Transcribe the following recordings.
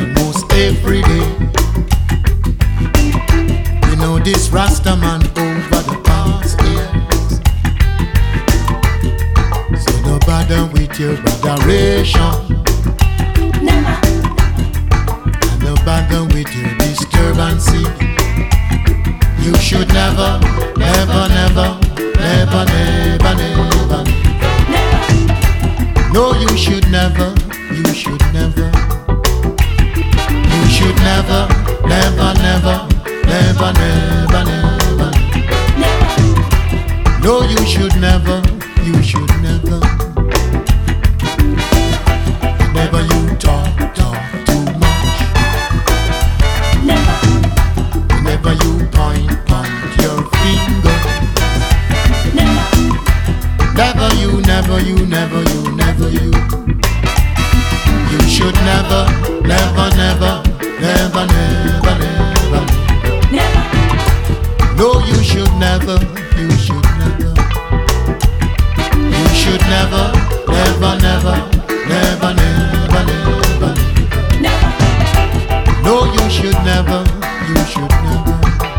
almost every day. You know this Rastaman over the past years. So no bother with your botheration. Never. And no bother with your disturbance. You should never, never, never, never, never, never. No, you should never, you should never. You should never, never, never, never, never, never. No, you should never, you should never. Never you talk too much. Never you point your finger. Never you, never you, never you, never you. You should never, never, never, never, never, never. No, you should never, you should never. You should never, never, never, never, never, never. No, you should never, you should never.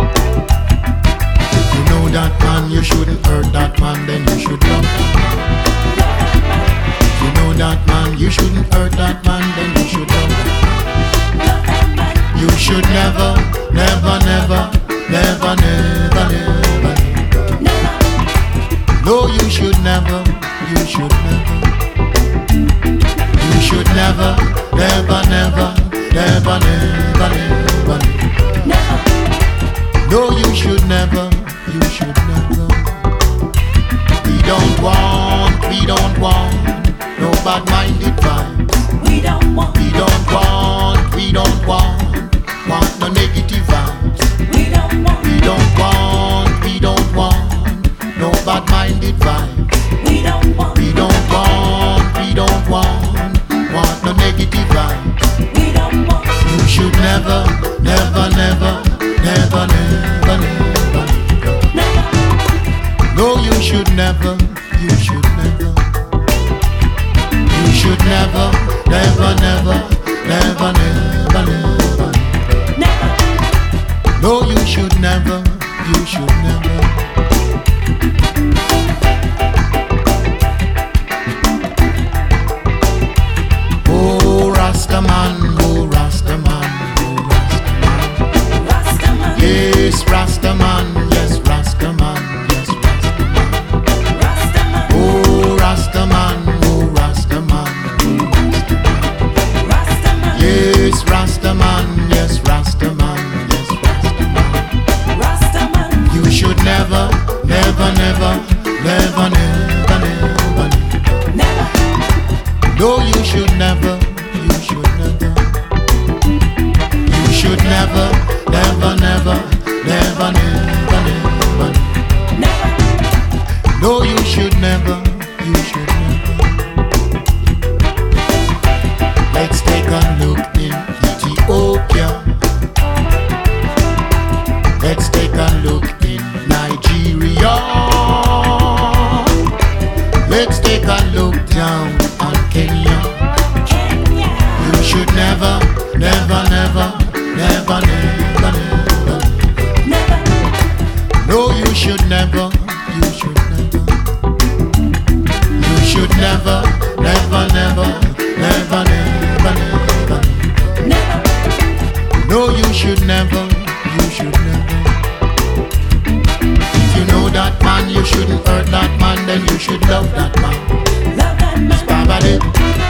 If you know that man, you shouldn't hurt that man, then you should love that man. If you know that man, you shouldn't hurt that man, then you should love that man. You should never, never, never, never, never, never. No, you should never, you should never. You should never, never, never, never, never, never. No, you should never, you should never. We don't want no bad-minded vibes. We don't want no negative vibes. We don't want no bad-minded vibes. We don't want no negative vibes. We don't want You should never, never, never, never, never, never. No, you should never, you should never. You should never, never, never, never, never, never. No, you should never, you should never. Oh Rastaman, oh Rastaman, oh Rastaman. Rastaman. Yes, Rastaman, yes, Rastaman, yes, Rastaman. Rastaman. Oh Rastaman, oh Rastaman, oh Rastaman. Rastaman. Yes, Rastaman, yes, Rastaman, yes, Rastaman. Rastaman. You should never, never, never, never, never, never. No, you should never, you should never. You should never, never, never, never, never, never. No, you should never, you should never. Let's take a look in Ethiopia. Let's take a look in Nigeria. Let's take a look down on Kenya. You should never, never, never, never, never, never. No, you should never, you should never. You should never, never, never, never, never, never. No, you should never, you should never. If you know that man, you shouldn't hurt that man, then you should love that man. Love that man. Spabba